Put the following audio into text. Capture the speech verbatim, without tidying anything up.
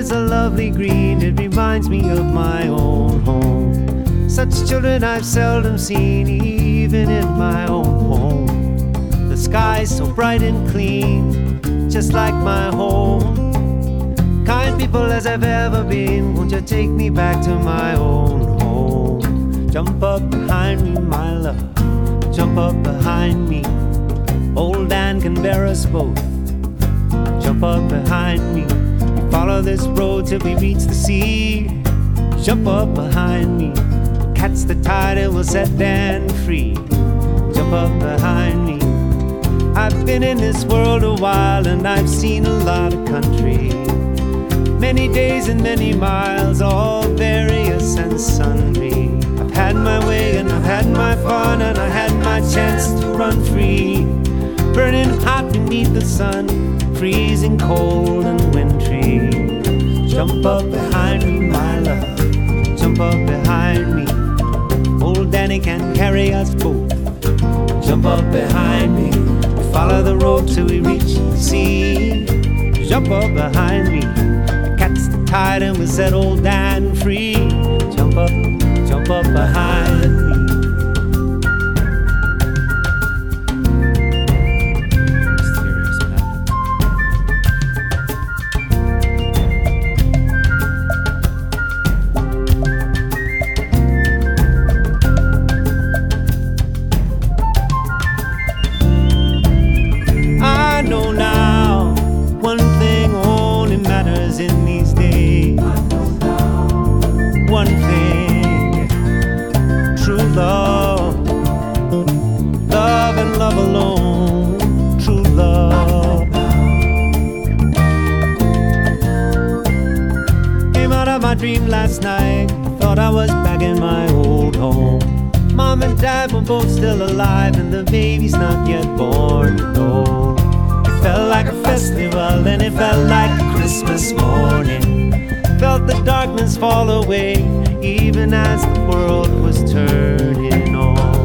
is a lovely green, it reminds me of my own home. Such children I've seldom seen, even in my own home. The sky's so bright and clean, just like my home. Kind people as I've ever been, won't you take me back to my own home? Jump up behind me, my love, jump up behind me. Old Dan can bear us both. Jump up behind me. We follow this road till we reach the sea. Jump up behind me. Catch the tide and we'll set Dan free. Jump up behind me. I've been in this world a while and I've seen a lot of country. Many days and many miles, all various and sundry. I've had my way and I've had my fun, and I had my chance to run free. Burning hot beneath the sun, freezing cold and wintry. Jump up behind me, my love, jump up behind me. Old Danny can carry us both. Jump up behind me. We follow the road till we reach the sea. Jump up behind me. Catch the tide and we set old Dan free. Jump up, jump up behind me. I know now, one thing only matters in these days. One thing, true love, love and love alone, true love. Came out of my dream last night, thought I was back in my old home. Mom and Dad were both still alive, and the baby's not yet born, no. It felt like a festival, and it felt like a Christmas morning. Felt the darkness fall away, even as the world was turning on.